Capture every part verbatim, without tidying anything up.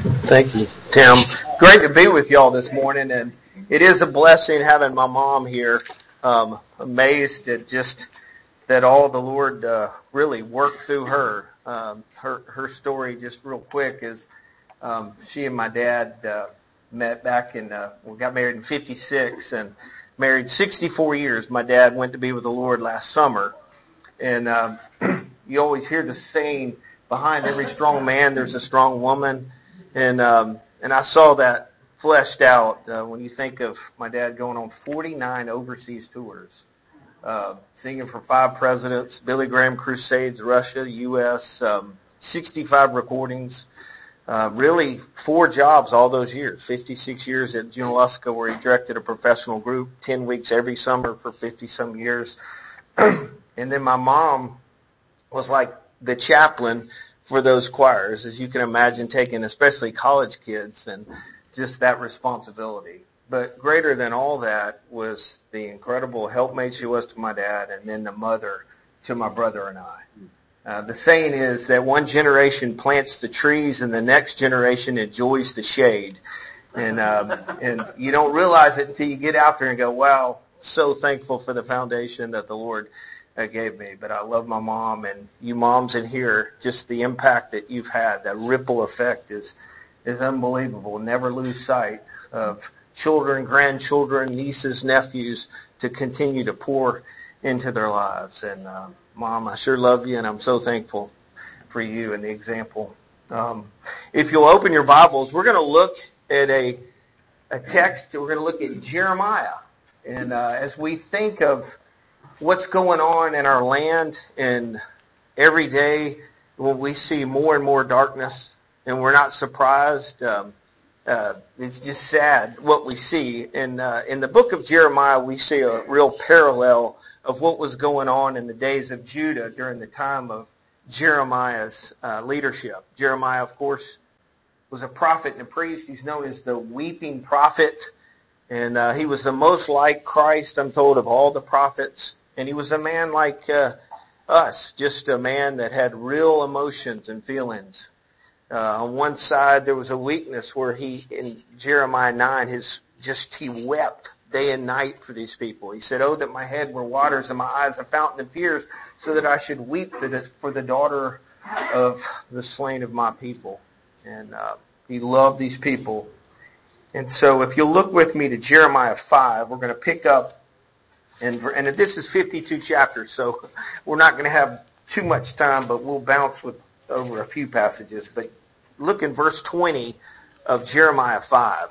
Thank you, Tim. Great to be with y'all this morning, and it is a blessing having my mom here. Um, amazed at just that all the Lord uh, really worked through her. Um, her her story, just real quick, is um, she and my dad uh, met back in, uh, we got married in fifty-six and married sixty-four years. My dad went to be with the Lord last summer, and um, you always hear the saying, behind every strong man, there's a strong woman. And um, and I saw that fleshed out uh, when you think of my dad going on forty-nine overseas tours, uh, singing for five presidents, Billy Graham Crusades, Russia, U S, um, sixty-five recordings, uh, really four jobs all those years, fifty-six years at Junaluska where he directed a professional group, ten weeks every summer for fifty-some years. And then my mom was like the chaplain for those choirs, as you can imagine, taking especially college kids and just that responsibility. But greater than all that was the incredible helpmate she was to my dad, and then the mother to my brother and I. Uh, the saying is that one generation plants the trees and the next generation enjoys the shade. And, um, and you don't realize it until you get out there and go, wow, so thankful for the foundation that the Lord that gave me. But I love my mom, and you moms in here, just the impact that you've had, that ripple effect is is unbelievable. Never lose sight of children, grandchildren, nieces, nephews to continue to pour into their lives. And uh, Mom, I sure love you, and I'm so thankful for you and the example. Um, if you'll open your Bibles, we're going to look at a a text. We're going to look at Jeremiah. And uh, as we think of what's going on in our land, and every day when we see more and more darkness, and we're not surprised. Um, uh, it's just sad what we see. In, uh, in the book of Jeremiah, we see a real parallel of what was going on in the days of Judah during the time of Jeremiah's uh, leadership. Jeremiah, of course, was a prophet and a priest. He's known as the weeping prophet, and uh, he was the most like Christ, I'm told, of all the prophets. And he was a man like uh, us, just a man that had real emotions and feelings. Uh, on one side, there was a weakness where he, in Jeremiah nine, his just he wept day and night for these people. He said, "Oh, that my head were waters and my eyes a fountain of tears, so that I should weep for the, for the daughter of the slain of my people." And uh, he loved these people. And so, if you'll look with me to Jeremiah five, we're going to pick up. And, and this is fifty-two chapters, so we're not going to have too much time, but we'll bounce with over a few passages. But look in verse twenty of Jeremiah five.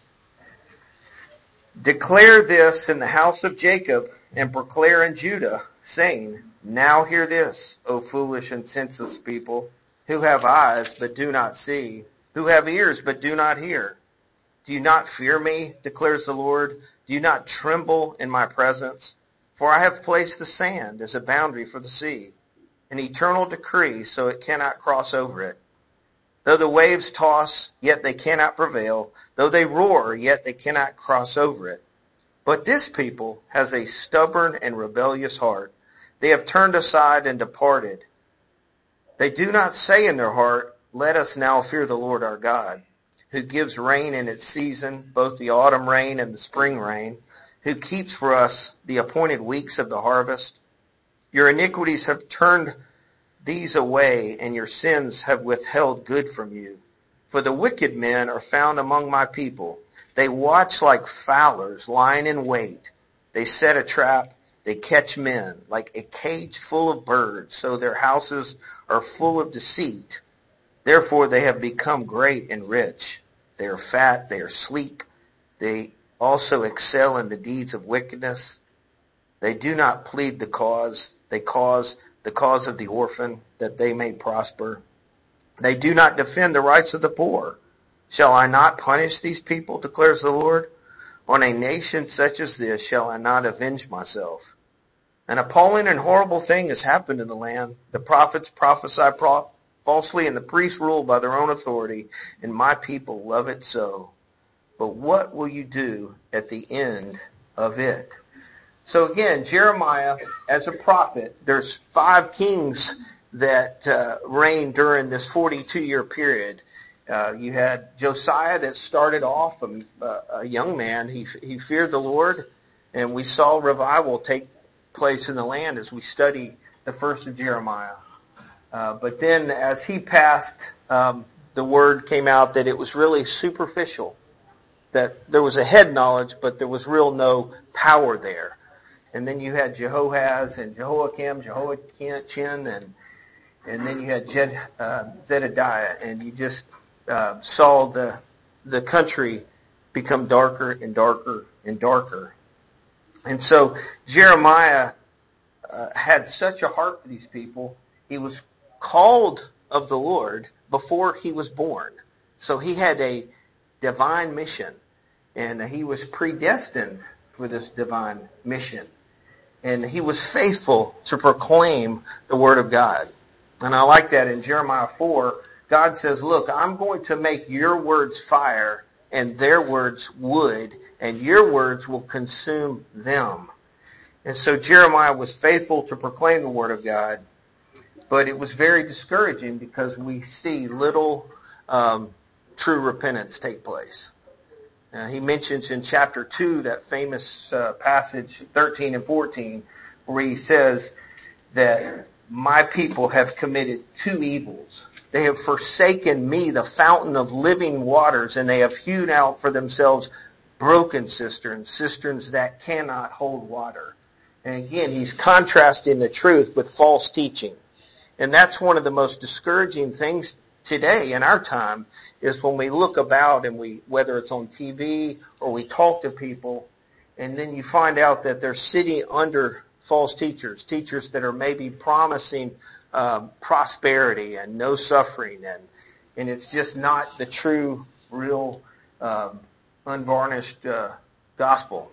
"Declare this in the house of Jacob, and proclaim in Judah, saying, Now hear this, O foolish and senseless people, who have eyes but do not see, who have ears but do not hear. Do you not fear me, declares the Lord? Do you not tremble in my presence? For I have placed the sand as a boundary for the sea, an eternal decree, so it cannot cross over it. Though the waves toss, yet they cannot prevail. Though they roar, yet they cannot cross over it. But this people has a stubborn and rebellious heart. They have turned aside and departed. They do not say in their heart, Let us now fear the Lord our God, who gives rain in its season, both the autumn rain and the spring rain, who keeps for us the appointed weeks of the harvest. Your iniquities have turned these away, and your sins have withheld good from you. For the wicked men are found among my people. They watch like fowlers lying in wait. They set a trap. They catch men like a cage full of birds, so their houses are full of deceit. Therefore they have become great and rich. They are fat, they are sleek. They also excel in the deeds of wickedness. They do not plead the cause. They cause the cause of the orphan, that they may prosper. They do not defend the rights of the poor. Shall I not punish these people, declares the Lord? On a nation such as this shall I not avenge myself. An appalling and horrible thing has happened in the land. The prophets prophesy pro- falsely, and the priests rule by their own authority, and my people love it so. But what will you do at the end of it? So again, Jeremiah, as a prophet, there's five kings that uh, reigned during this forty-two year period. Uh, you had Josiah that started off a, a young man. He, he feared the Lord, and we saw revival take place in the land as we study the first of Jeremiah. Uh, but then as he passed, um, the word came out that it was really superficial, that there was a head knowledge, but there was real no power there. And then you had Jehoahaz and Jehoiakim, Jehoiachin, and and then you had Jed, uh, Zedediah, and you just uh, saw the the country become darker and darker and darker. And so Jeremiah uh, had such a heart for these people. He was called of the Lord before he was born. So he had a divine mission, and he was predestined for this divine mission. And he was faithful to proclaim the word of God. And I like that in Jeremiah four, God says, look, I'm going to make your words fire and their words wood, and your words will consume them. And so Jeremiah was faithful to proclaim the word of God, but it was very discouraging because we see little um, true repentance take place. Uh, he mentions in chapter two that famous uh, passage, thirteen and fourteen, where he says that my people have committed two evils. They have forsaken me, the fountain of living waters, and they have hewed out for themselves broken cisterns, cisterns that cannot hold water. And again, he's contrasting the truth with false teaching. And that's one of the most discouraging things today in our time, is when we look about and we, whether it's on T V or we talk to people, and then you find out that they're sitting under false teachers, teachers that are maybe promising um, prosperity and no suffering, and and it's just not the true, real, um, unvarnished uh, gospel.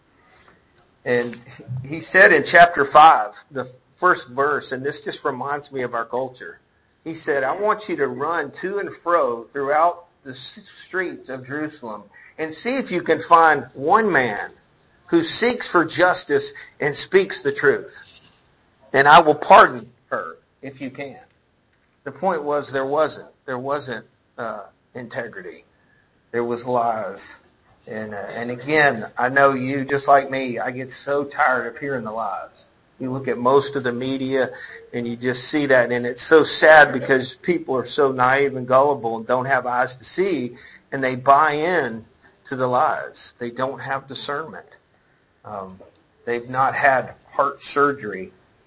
And he said in chapter five, the first verse, and this just reminds me of our culture. He said, I want you to run to and fro throughout the streets of Jerusalem and see if you can find one man who seeks for justice and speaks the truth. And I will pardon her if you can. The point was there wasn't. There wasn't uh, integrity. There was lies. And, uh, and again, I know you, just like me, I get so tired of hearing the lies. You look at most of the media and you just see that, and it's so sad because people are so naive and gullible and don't have eyes to see, and they buy in to the lies. They don't have discernment. Um, they've not had heart surgery.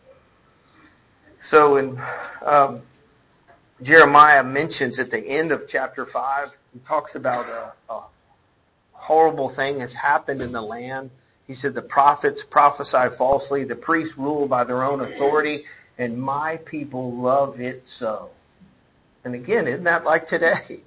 So in um, Jeremiah mentions at the end of chapter five, he talks about a, a horrible thing has happened in the land. He said the prophets prophesy falsely, the priests rule by their own authority, and my people love it so. And again, isn't that like today?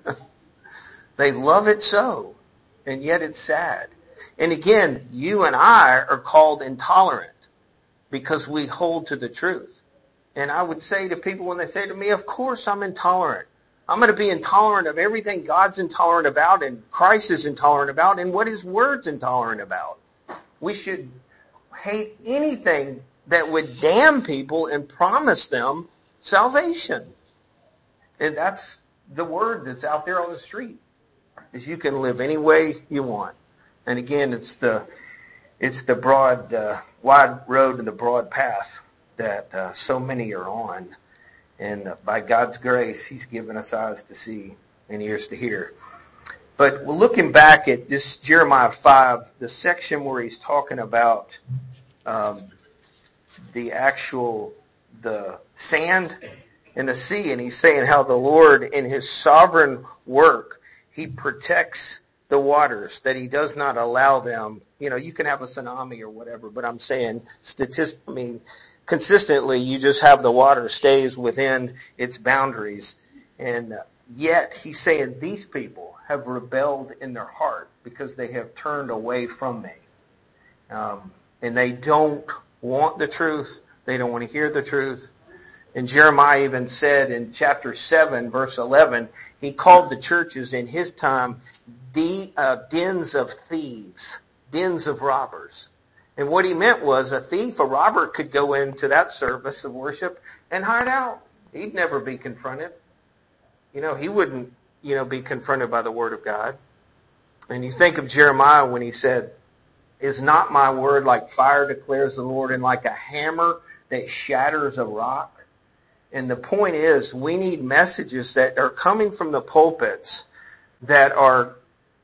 They love it so, and yet it's sad. And again, you and I are called intolerant because we hold to the truth. And I would say to people when they say to me, of course I'm intolerant. I'm going to be intolerant of everything God's intolerant about and Christ is intolerant about and what His Word's intolerant about. We should hate anything that would damn people and promise them salvation. And that's the word that's out there on the street, is you can live any way you want. And again, it's the it's the broad, uh, wide road and the broad path that uh, so many are on. And uh, by God's grace, He's given us eyes to see and ears to hear. But we're looking back at this Jeremiah five, the section where he's talking about um, the actual, the sand and the sea, and he's saying how the Lord in His sovereign work, He protects the waters, that He does not allow them. You know, you can have a tsunami or whatever, but I'm saying statist, I mean, consistently you just have the water stays within its boundaries. And uh, yet He's saying these people have rebelled in their heart because they have turned away from me. Um, and they don't want the truth. They don't want to hear the truth. And Jeremiah even said in chapter seven, verse eleven, he called the churches in his time the uh, dens of thieves, dens of robbers. And what he meant was a thief, a robber, could go into that service of worship and hide out. He'd never be confronted. You know, he wouldn't you know, be confronted by the Word of God. And you think of Jeremiah when he said, is not my word like fire, declares the Lord, and like a hammer that shatters a rock? And the point is, we need messages that are coming from the pulpits that are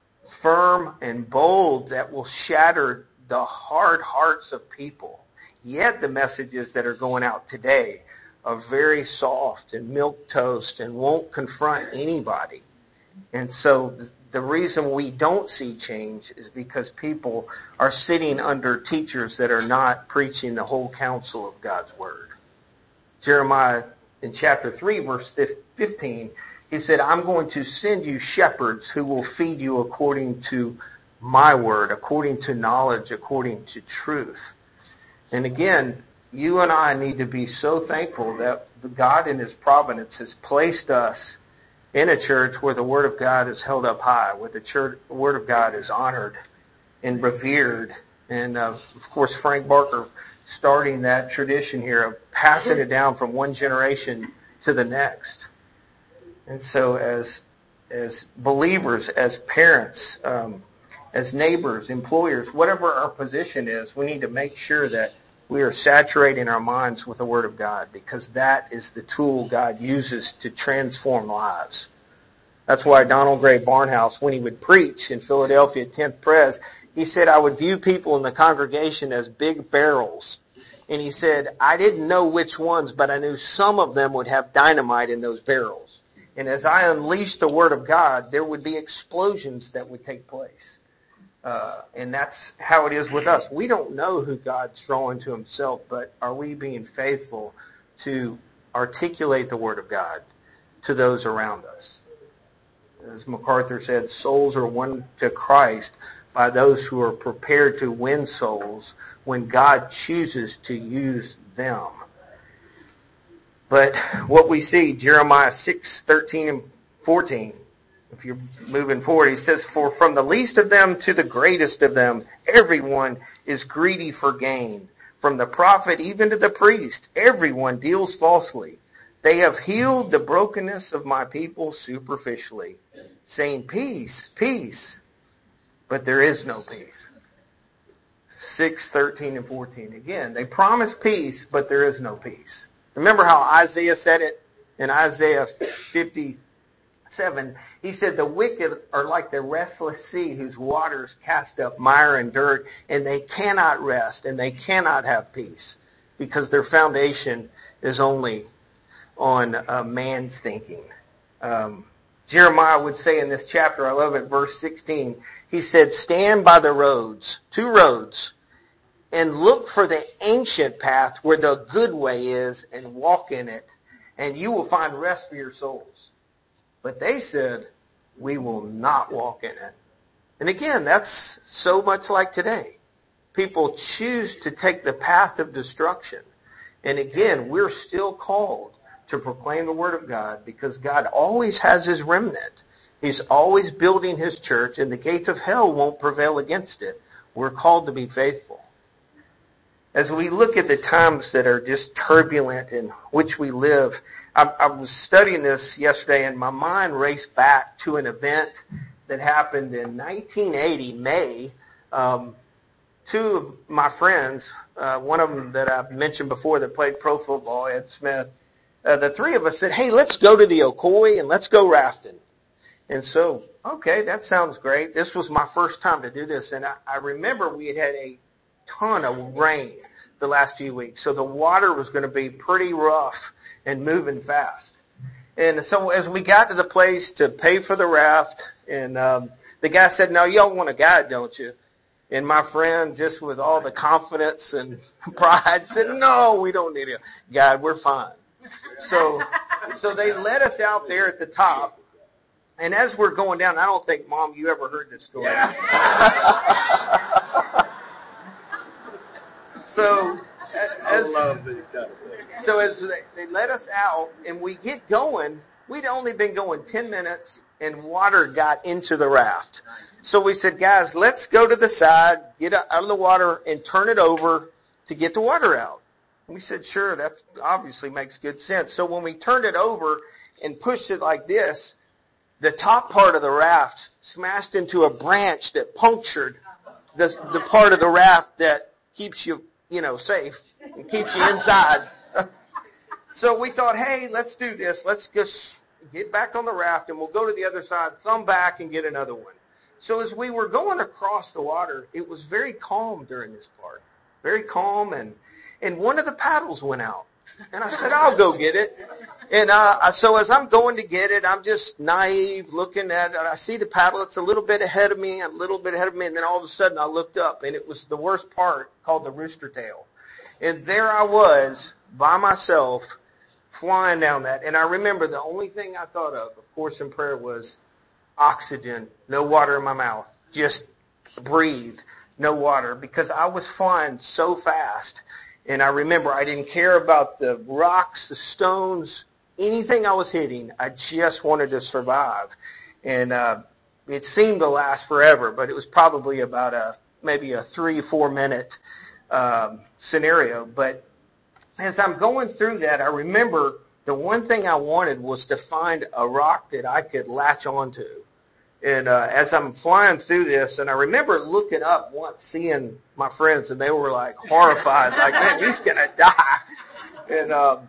firm and bold, that will shatter the hard hearts of people. Yet the messages that are going out today are very soft and milquetoast and won't confront anybody. And so the reason we don't see change is because people are sitting under teachers that are not preaching the whole counsel of God's Word. Jeremiah in chapter three, verse fifteen, he said, I'm going to send you shepherds who will feed you according to my word, according to knowledge, according to truth. And again, you and I need to be so thankful that God in His providence has placed us in a church where the Word of God is held up high, where the church, Word of God is honored and revered. And uh, of course, Frank Barker starting that tradition here of passing it down from one generation to the next. And so as as believers, as parents, um, as neighbors, employers, whatever our position is, we need to make sure that we are saturating our minds with the Word of God, because that is the tool God uses to transform lives. That's why Donald Gray Barnhouse, when he would preach in Philadelphia at tenth Pres, he said, I would view people in the congregation as big barrels. And he said, I didn't know which ones, but I knew some of them would have dynamite in those barrels. And as I unleashed the Word of God, there would be explosions that would take place. Uh, and that's how it is with us. We don't know who God's drawing to Himself, but are we being faithful to articulate the Word of God to those around us? As MacArthur said, souls are won to Christ by those who are prepared to win souls when God chooses to use them. But what we see, Jeremiah six, thirteen and fourteen, if you're moving forward, he says, for from the least of them to the greatest of them, everyone is greedy for gain. From the prophet even to the priest, everyone deals falsely. They have healed the brokenness of my people superficially, saying peace, peace, but there is no peace. six, thirteen, and fourteen. Again, they promise peace, but there is no peace. Remember how Isaiah said it in Isaiah fifty-seven? He said, the wicked are like the restless sea whose waters cast up mire and dirt, and they cannot rest, and they cannot have peace, because their foundation is only on uh, man's thinking. Um, Jeremiah would say in this chapter, I love it, verse sixteen, he said, stand by the roads, two roads, and look for the ancient path where the good way is, and walk in it, and you will find rest for your souls. But they said, we will not walk in it. And again, that's so much like today. People choose to take the path of destruction. And again, we're still called to proclaim the Word of God, because God always has His remnant. He's always building His church, and the gates of hell won't prevail against it. We're called to be faithful. As we look at the times that are just turbulent in which we live, I, I was studying this yesterday, and my mind raced back to an event that happened in nineteen eighty, May. Um, two of my friends, uh, one of them that I've mentioned before that played pro football, Ed Smith, uh, the three of us said, hey, let's go to the Ocoee and let's go rafting. And so, okay, that sounds great. This was my first time to do this, and I, I remember we had had a ton of rain the last few weeks, so the water was going to be pretty rough and moving fast. And so as we got to the place to pay for the raft, and um, the guy said, no, y'all want a guide, don't you? And my friend, just with all the confidence and pride, said, no, we don't need a guide, we're fine. So, so they led us out there at the top, and as we're going down, I don't think, Mom, you ever heard this story. Yeah. So, as, I love these kind of things. So as they, they let us out and we get going, we'd only been going ten minutes and water got into the raft. So we said, guys, let's go to the side, get out of the water and turn it over to get the water out. And we said, sure, that obviously makes good sense. So when we turned it over and pushed it like this, the top part of the raft smashed into a branch that punctured the, the part of the raft that keeps you, you know, safe and keeps you inside. So we thought, hey, let's do this. Let's just get back on the raft and we'll go to the other side, thumb back and get another one. So as we were going across the water, it was very calm during this part. Very calm, and, and one of the paddles went out. And I said, I'll go get it. And uh, so as I'm going to get it, I'm just naive looking at it. I see the paddle. It's a little bit ahead of me, a little bit ahead of me. And then all of a sudden I looked up, and it was the worst part, called the rooster tail. And there I was by myself flying down that. And I remember the only thing I thought of, of course, in prayer was oxygen, no water in my mouth, just breathe, no water, because I was flying so fast. And I remember I didn't care about the rocks, the stones, anything I was hitting. I just wanted to survive. And uh, it seemed to last forever, but it was probably about a maybe a three, four minute um, scenario. But as I'm going through that, I remember the one thing I wanted was to find a rock that I could latch onto. And uh, as I'm flying through this, and I remember looking up once, seeing my friends, and they were like horrified, like, man, he's going to die. And um,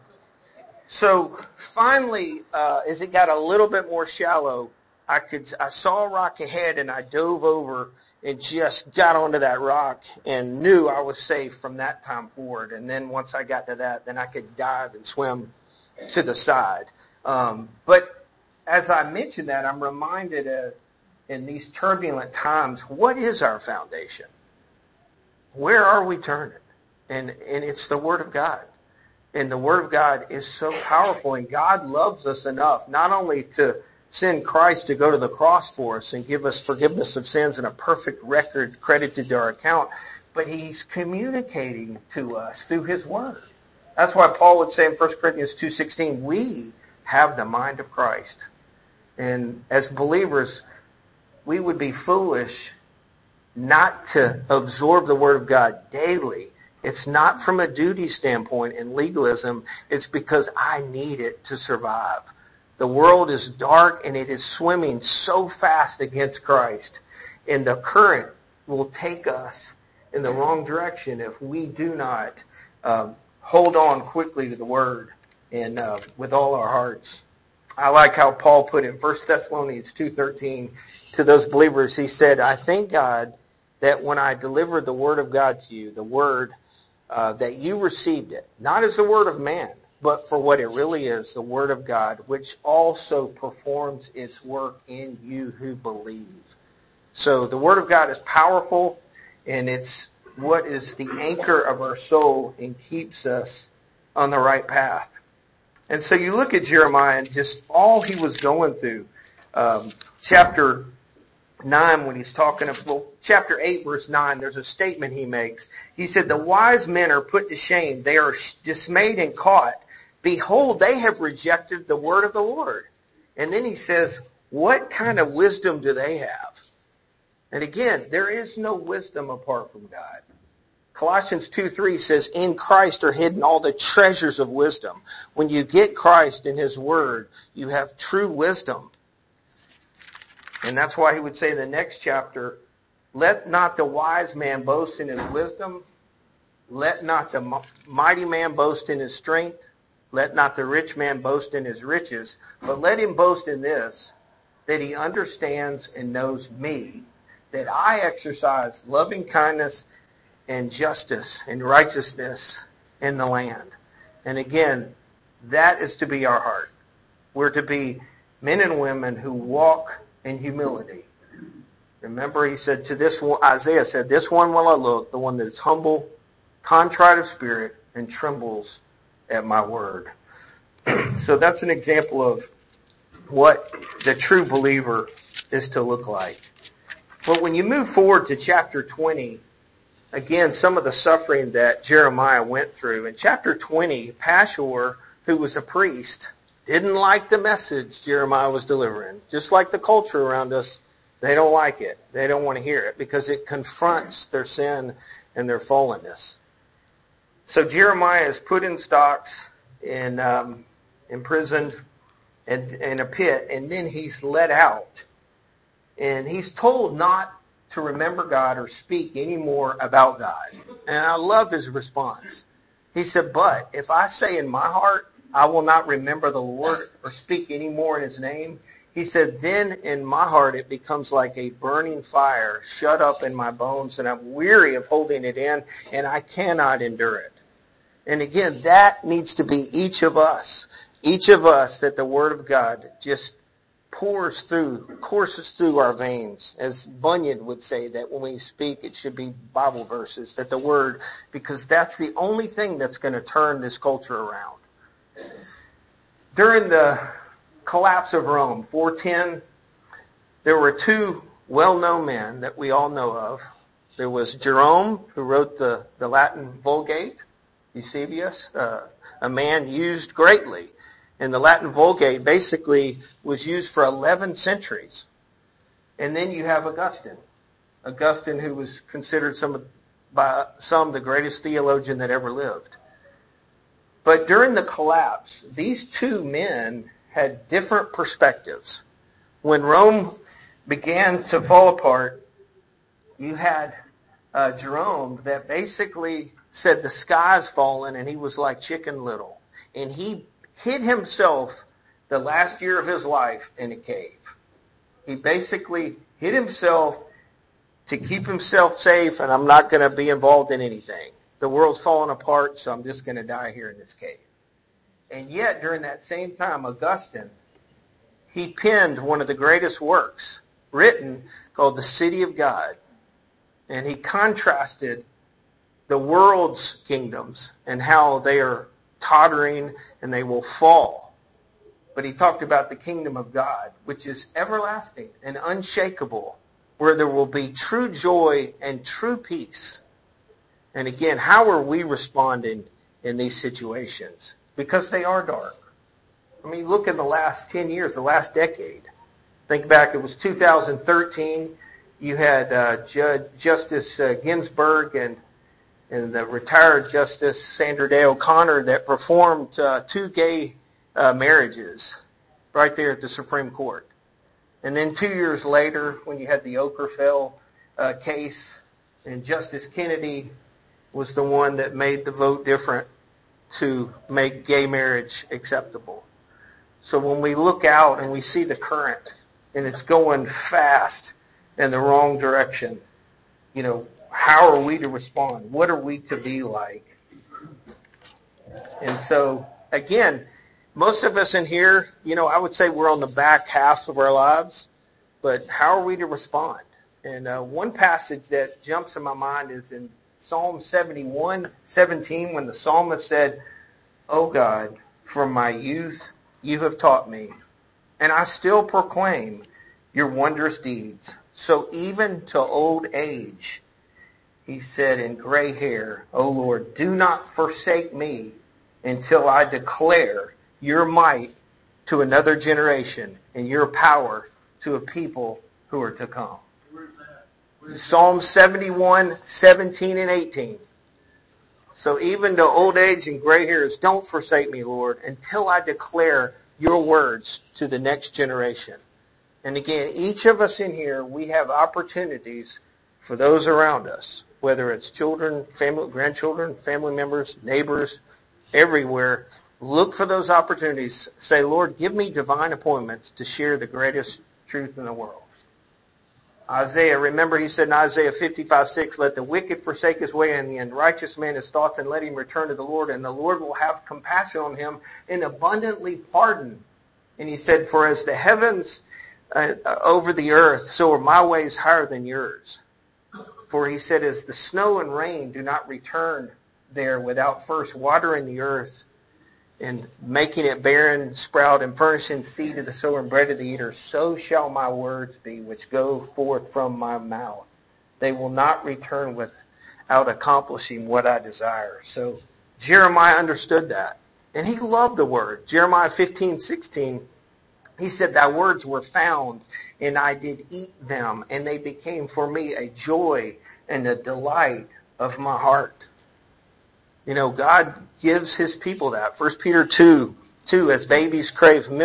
so finally, uh, as it got a little bit more shallow, I could I saw a rock ahead, and I dove over and just got onto that rock and knew I was safe from that time forward. And then once I got to that, then I could dive and swim to the side. Um, but as I mentioned that, I'm reminded of, in these turbulent times, what is our foundation? Where are we turning? And and it's the Word of God. And the Word of God is so powerful, and God loves us enough not only to send Christ to go to the cross for us and give us forgiveness of sins and a perfect record credited to our account, but He's communicating to us through His Word. That's why Paul would say in First Corinthians two sixteen, we have the mind of Christ. And as believers, we would be foolish not to absorb the Word of God daily. It's not from a duty standpoint and legalism. It's because I need it to survive. The world is dark, and it is swimming so fast against Christ. And the current will take us in the wrong direction if we do not um, hold on quickly to the Word and uh, with all our hearts. I like how Paul put in First Thessalonians two thirteen to those believers. He said, I thank God that when I delivered the Word of God to you, the Word, uh, that you received it, not as the word of man, but for what it really is, the Word of God, which also performs its work in you who believe. So the Word of God is powerful, and it's what is the anchor of our soul and keeps us on the right path. And so you look at Jeremiah and just all he was going through. Um, chapter nine, when he's talking of, well, chapter eight, verse nine, there's a statement he makes. He said, the wise men are put to shame. They are dismayed and caught. Behold, they have rejected the word of the Lord. And then he says, what kind of wisdom do they have? And again, there is no wisdom apart from God. Colossians two three says, in Christ are hidden all the treasures of wisdom. When you get Christ and His Word, you have true wisdom. And that's why he would say in the next chapter, let not the wise man boast in his wisdom. Let not the mighty man boast in his strength. Let not the rich man boast in his riches. But let him boast in this, that he understands and knows me, that I exercise loving kindness and justice and righteousness in the land. And again, that is to be our heart. We're to be men and women who walk in humility. Remember, he said to this one, Isaiah said, this one will I look, the one that is humble, contrite of spirit, and trembles at my word. So that's an example of what the true believer is to look like. But when you move forward to chapter twenty, again, some of the suffering that Jeremiah went through. In chapter twenty, Pashur, who was a priest, didn't like the message Jeremiah was delivering. Just like the culture around us, they don't like it. They don't want to hear it because it confronts their sin and their fallenness. So Jeremiah is put in stocks and um, imprisoned, and in a pit, and then he's let out. And he's told not to remember God or speak anymore about God. And I love his response. He said, but if I say in my heart, I will not remember the Lord or speak anymore in his name, he said, then in my heart it becomes like a burning fire shut up in my bones, and I'm weary of holding it in, and I cannot endure it. And again, that needs to be each of us. Each of us, that the Word of God just pours through, courses through our veins. As Bunyan would say, that when we speak, it should be Bible verses, that the Word, because that's the only thing that's going to turn this culture around. During the collapse of Rome, four ten, there were two well-known men that we all know of. There was Jerome, who wrote the, the Latin Vulgate, Eusebius, uh, a man used greatly. And the Latin Vulgate basically was used for eleven centuries. And then you have Augustine. Augustine, who was considered some by some the greatest theologian that ever lived. But during the collapse, these two men had different perspectives. When Rome began to fall apart, you had uh, Jerome that basically said the sky's fallen, and he was like Chicken Little. And he hid himself the last year of his life in a cave. He basically hid himself to keep himself safe, and I'm not going to be involved in anything. The world's falling apart, so I'm just going to die here in this cave. And yet, during that same time, Augustine, he penned one of the greatest works written called The City of God. And he contrasted the world's kingdoms and how they are tottering and they will fall. But he talked about the kingdom of God, which is everlasting and unshakable, where there will be true joy and true peace. And again, how are we responding in these situations? Because they are dark. I mean, look at the last ten years, the last decade. Think back, it was two thousand thirteen. You had uh, Judge, Justice uh, Ginsburg and and the retired Justice Sandra Day O'Connor that performed uh, two gay uh, marriages right there at the Supreme Court. And then two years later, when you had the Okerfell uh, case, and Justice Kennedy was the one that made the vote different to make gay marriage acceptable. So when we look out and we see the current, and it's going fast in the wrong direction, you know, how are we to respond? What are we to be like? And so, again, most of us in here, you know, I would say we're on the back half of our lives, but how are we to respond? And uh, one passage that jumps in my mind is in Psalm seventy-one seventeen, when the psalmist said, "O God, from my youth you have taught me, and I still proclaim your wondrous deeds. So even to old age," he said, "in gray hair, O Lord, do not forsake me until I declare your might to another generation and your power to a people who are to come." Psalm seventy-one seventeen and eighteen. So even to old age and gray hairs, don't forsake me, Lord, until I declare your words to the next generation. And again, each of us in here, we have opportunities for those around us, whether it's children, family, grandchildren, family members, neighbors, everywhere. Look for those opportunities. Say, Lord, give me divine appointments to share the greatest truth in the world. Isaiah, remember he said in Isaiah fifty-five six, "Let the wicked forsake his way and the unrighteous man his thoughts, and let him return to the Lord, and the Lord will have compassion on him and abundantly pardon." And he said, "For as the heavens uh, over the earth, so are my ways higher than yours." For he said, "As the snow and rain do not return there without first watering the earth and making it barren, sprout, and furnishing seed to the sower and bread to the eater, so shall my words be which go forth from my mouth. They will not return without accomplishing what I desire." So Jeremiah understood that. And he loved the word. Jeremiah fifteen sixteen, he said, "Thy words were found, and I did eat them, and they became for me a joy and a delight of my heart." You know, God gives his people that. First Peter two, two, "As babies crave milk,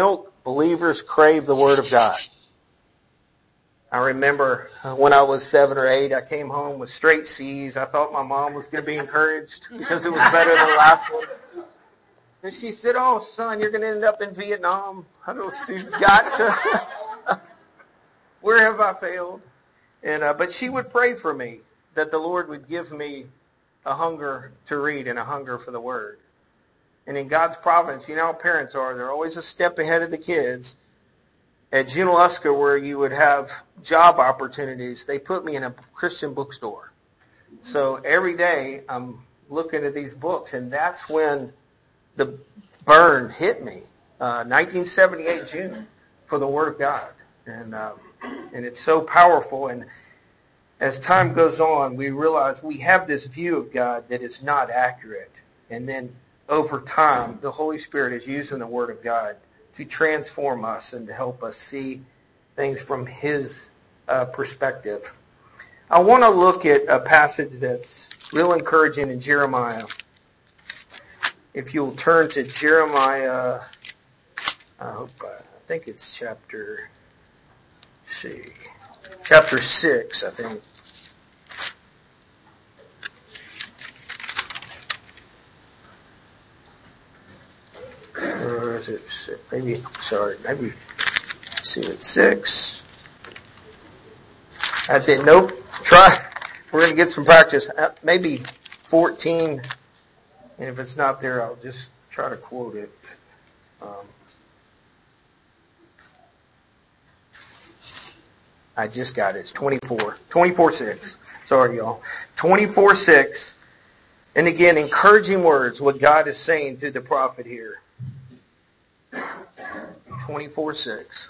Believers crave the Word of God. I remember when I was seven or eight, I came home with straight C's. I thought my mom was going to be encouraged because it was better than the last one. And she said, oh, son, you're going to end up in Vietnam. I don't know, you got to. Where have I failed? And uh, But she would pray for me that the Lord would give me a hunger to read and a hunger for the Word. And in God's providence, you know how parents are. They're always a step ahead of the kids. At Junaluska, where you would have job opportunities, they put me in a Christian bookstore. So every day I'm looking at these books, and that's when the burn hit me, uh, nineteen seventy-eight June, for the Word of God. And um, and it's so powerful. And as time goes on, we realize we have this view of God that is not accurate. And then over time, the Holy Spirit is using the Word of God to transform us and to help us see things from His uh, perspective. I want to look at a passage that's real encouraging in Jeremiah. If you'll turn to Jeremiah, I hope I, I think it's chapter, let's see, chapter six, I think. Or is it maybe, sorry, maybe, let's see, it's six. I did, nope, try, we're going to get some practice. Maybe fourteen, and if it's not there, I'll just try to quote it. Um, I just got it. It's twenty-four. twenty-four six. Sorry, y'all. twenty-four six. And again, encouraging words, what God is saying through the prophet here. twenty-four six.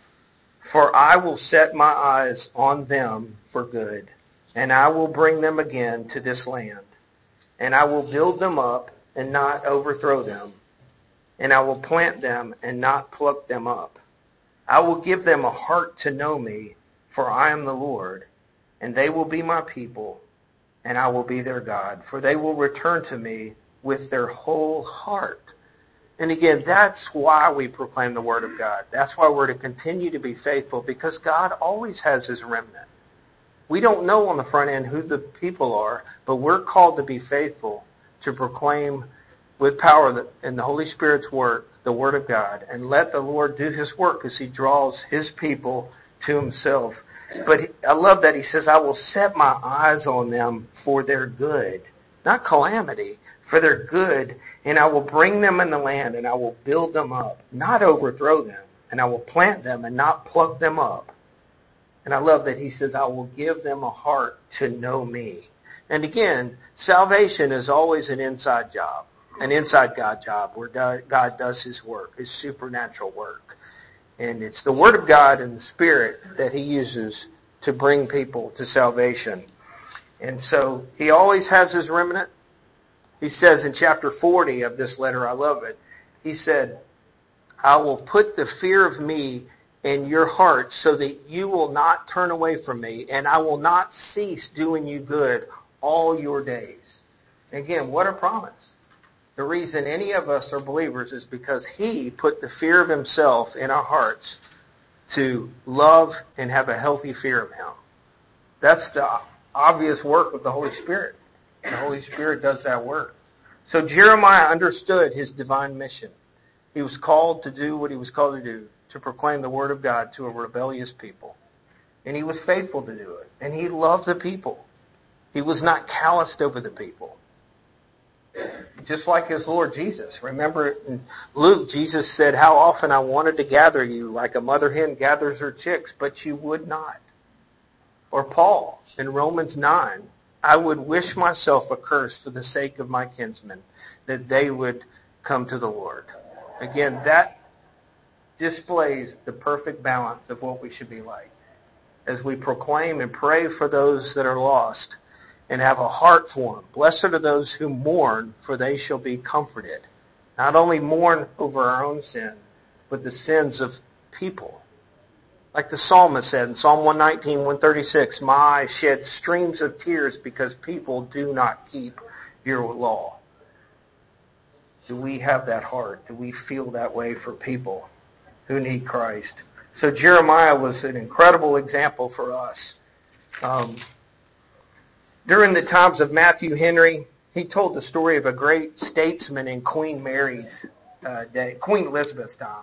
For I will set my eyes on them for good, and I will bring them again to this land. And I will build them up and not overthrow them. And I will plant them and not pluck them up. I will give them a heart to know me, for I am the Lord, and they will be my people, and I will be their God. For they will return to me with their whole heart. And again, that's why we proclaim the Word of God. That's why we're to continue to be faithful, because God always has His remnant. We don't know on the front end who the people are, but we're called to be faithful to proclaim with power in the Holy Spirit's work, the Word of God, and let the Lord do His work as He draws His people to Himself. But I love that He says, I will set my eyes on them for their good, not calamity, for their good, and I will bring them in the land, and I will build them up, not overthrow them, and I will plant them and not pluck them up. And I love that He says, I will give them a heart to know me. And again, salvation is always an inside job, an inside God job, where God does His work, His supernatural work. And it's the Word of God and the Spirit that He uses to bring people to salvation. And so He always has His remnant. He says in chapter forty of this letter, I love it, He said, I will put the fear of me in your heart so that you will not turn away from me, and I will not cease doing you good all your days. Again, what a promise. The reason any of us are believers is because He put the fear of Himself in our hearts to love and have a healthy fear of Him. That's the obvious work of the Holy Spirit. The Holy Spirit does that work. So Jeremiah understood his divine mission. He was called to do what he was called to do, to proclaim the Word of God to a rebellious people. And he was faithful to do it. And he loved the people. He was not calloused over the people. Just like his Lord Jesus. Remember in Luke, Jesus said, how often I wanted to gather you like a mother hen gathers her chicks, but you would not. Or Paul in Romans nine, I would wish myself accursed for the sake of my kinsmen, that they would come to the Lord. Again, that displays the perfect balance of what we should be like. As we proclaim and pray for those that are lost and have a heart for them. Blessed are those who mourn, for they shall be comforted. Not only mourn over our own sin, but the sins of people. Like the psalmist said in Psalm one nineteen, one thirty-six, my eyes shed streams of tears because people do not keep your law. Do we have that heart? Do we feel that way for people who need Christ. So Jeremiah was an incredible example for us. Um, during the times of Matthew Henry, he told the story of a great statesman in Queen Mary's uh, day, Queen Elizabeth's time.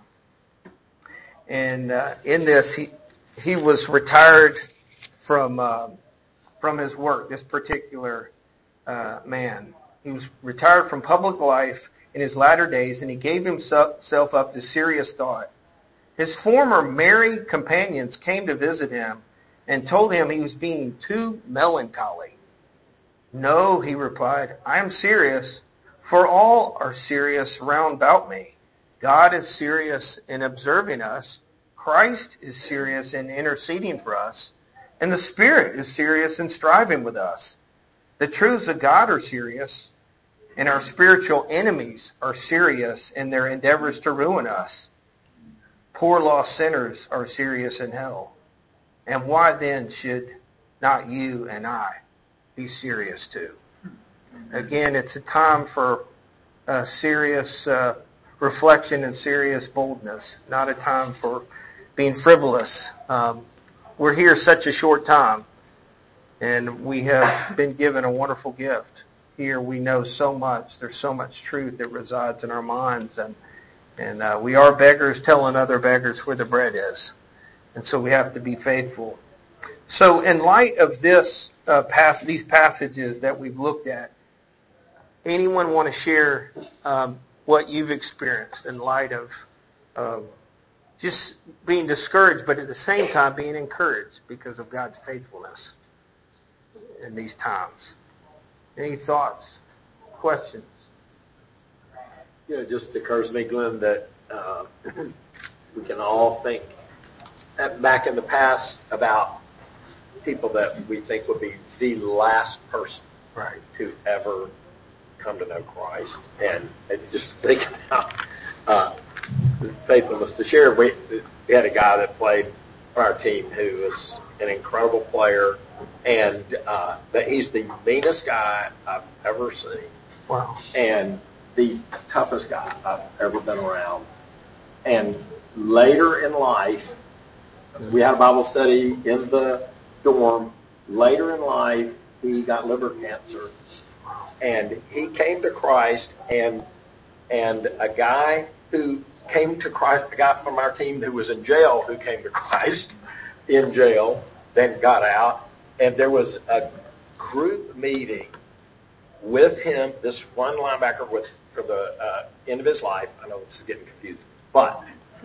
And uh, in this, he he was retired from uh, from his work. This particular uh, man, he was retired from public life in his latter days, and he gave himself up to serious thought. His former merry companions came to visit him and told him he was being too melancholy. "No," he replied, "I am serious, for all are serious round about me. God is serious in observing us. Christ is serious in interceding for us. And the Spirit is serious in striving with us. The truths of God are serious, and our spiritual enemies are serious in their endeavors to ruin us. Poor lost sinners are serious in hell. And why then should not you and I be serious too?" Again, it's a time for uh, serious uh, reflection and serious boldness, not a time for being frivolous. Um, we're here such a short time, and we have been given a wonderful gift. Here we know so much. There's so much truth that resides in our minds, and and uh, we are beggars telling other beggars where the bread is. And so we have to be faithful. So in light of this, uh, pass, these passages that we've looked at, anyone want to share um, what you've experienced in light of um, just being discouraged, but at the same time being encouraged because of God's faithfulness in these times? Any thoughts, questions? Yeah, it just occurs to me, Glenn, that uh, we can all think back in the past about people that we think would be the last person right. to ever come to know Christ. And, and just think about uh, faithfulness to share. We, we had a guy that played for our team who was an incredible player, and uh, that he's the meanest guy I've ever seen. Wow. And the toughest guy I've ever been around. And later in life, we had a Bible study in the dorm. Later in life, he got liver cancer. And he came to Christ, and and a guy who came to Christ, a guy from our team who was in jail who came to Christ in jail, then got out, and there was a group meeting with him, this one linebacker with for the uh, end of his life. I know this is getting confusing, but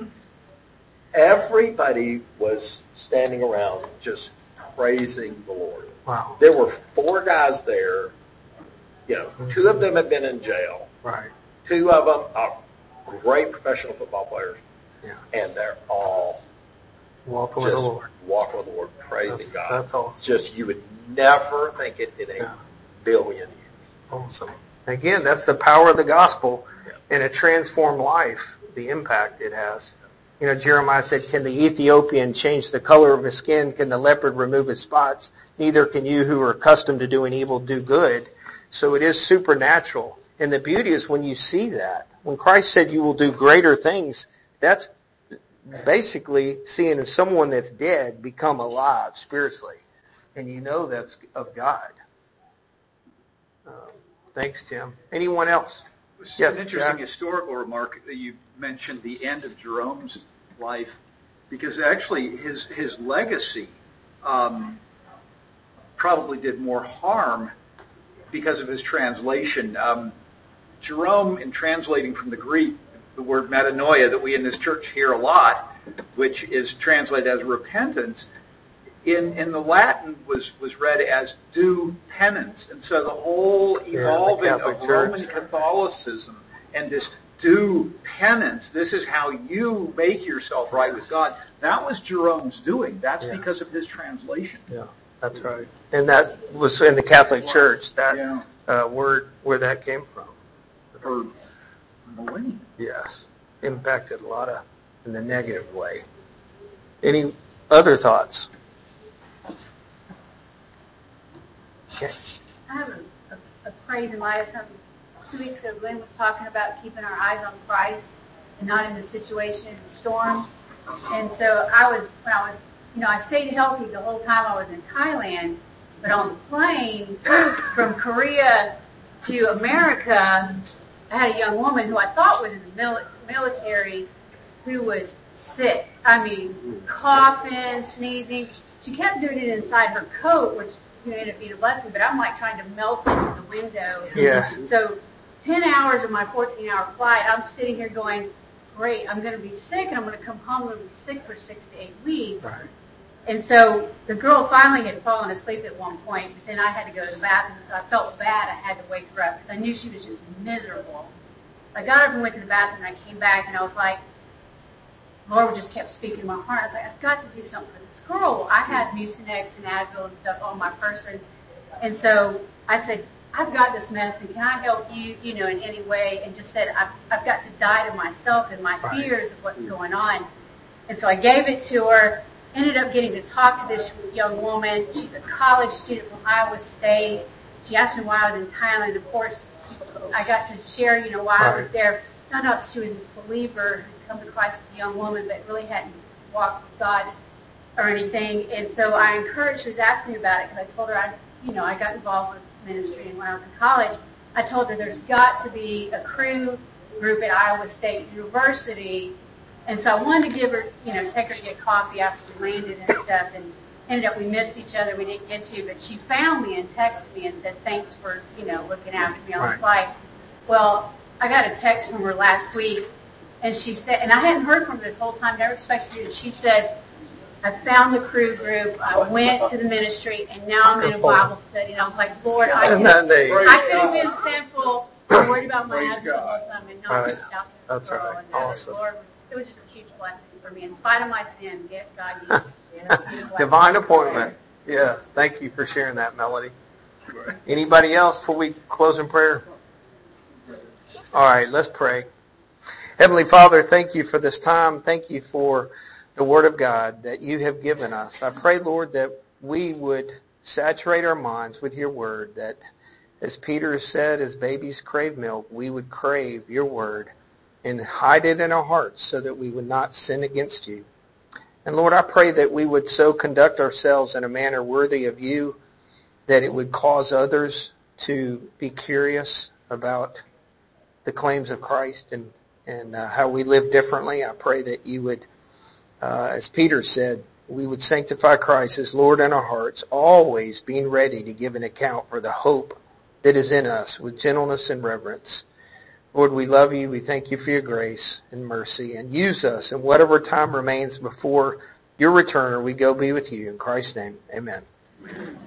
everybody was standing around just praising the Lord. Wow. There were four guys there. You know, two of them had been in jail. Right. Two of them are great professional football players. Yeah. And they're all walking with the Lord. Walking with the Lord, praising that's, God. That's awesome. Just, you would never think it in a yeah. billion years. Awesome. Again, that's the power of the gospel yeah. in a transformed life, the impact it has. You know, Jeremiah said, "Can the Ethiopian change the color of his skin? Can the leopard remove his spots? Neither can you who are accustomed to doing evil do good." So it is supernatural. And the beauty is when you see that. When Christ said you will do greater things, that's basically seeing someone that's dead become alive spiritually. And you know that's of God. Um, thanks, Tim. Anyone else? It's yes, an interesting Jack? historical remark that you mentioned the end of Jerome's life, because actually his his legacy um, probably did more harm because of his translation. Um, Jerome, in translating from the Greek, the word metanoia that we in this church hear a lot, which is translated as repentance, in, in the Latin was, was read as do penance. And so the whole evolving yeah, of Church. Roman Catholicism and this do penance, this is how you make yourself right with God, that was Jerome's doing. That's yeah. because of his translation. Yeah, that's right. And that was in the Catholic Church, that yeah. uh, word, where that came from. For millennia. Yes. Impacted a lot of in the negative way. Any other thoughts? Okay. I have a, a, a praise in light of something. Two weeks ago, Glenn was talking about keeping our eyes on Christ and not in the situation in the storm. And so I was, when I was, you know, I stayed healthy the whole time I was in Thailand, but on the plane from Korea to America, I had a young woman who I thought was in the mil- military who was sick. I mean, coughing, sneezing. She kept doing it inside her coat, which you know, ended up being a blessing, but I'm like trying to melt into the window. Yes. So ten hours of my fourteen-hour flight, I'm sitting here going, great, I'm going to be sick, and I'm going to come home and I'm going to be sick for six to eight weeks. Right. And so the girl finally had fallen asleep at one point, but then I had to go to the bathroom, so I felt bad. I had to wake her up because I knew she was just miserable. I got up and went to the bathroom, and I came back, and I was like, Lord just kept speaking to my heart. I was like, I've got to do something for this girl. I had Mucinex and Advil and stuff on my person. And so I said, I've got this medicine. Can I help you, you know, in any way? And just said, I've, I've got to die to myself and my fears of what's going on. And so I gave it to her, ended up getting to talk to this young woman. She's a college student from Iowa State. She asked me why I was in Thailand. Of course, I got to share, you know, why I was there. Found out she was this believer who come to Christ as a young woman, but really hadn't walked with God or anything. And so I encouraged, she was asking me about it because I told her, I, you know, I got involved with ministry, and when I was in college, I told her there's got to be a crew group at Iowa State University. And so I wanted to give her, you know, take her to get coffee after we landed and stuff, and ended up we missed each other, we didn't get to, but she found me and texted me and said, thanks for, you know, looking after me on the flight. Well, I got a text from her last week, and she said, and I hadn't heard from her this whole time, never expected to, and she says, I found the crew group, I went to the ministry, and now I'm in a Bible study. And I was like, Lord, I could have, I could have been sinful, I'm worried about my husband the whole time, and not reached out to this girl. And awesome. Lord was, it was just a huge blessing for me. In spite of my sin, get God used it. Divine appointment. Yes. Thank you for sharing that, Melody. Anybody else before we close in prayer? All right, let's pray. Heavenly Father, thank you for this time. Thank you for the Word of God that you have given us. I pray, Lord, that we would saturate our minds with your Word, that as Peter said, as babies crave milk, we would crave your Word and hide it in our hearts so that we would not sin against you. And Lord, I pray that we would so conduct ourselves in a manner worthy of you that it would cause others to be curious about the claims of Christ and, and uh, how we live differently. I pray that you would, uh, as Peter said, we would sanctify Christ as Lord in our hearts, always being ready to give an account for the hope that is in us with gentleness and reverence. Lord, we love you. We thank you for your grace and mercy, and use us in whatever time remains before your return, or we go be with you. In Christ's name, amen.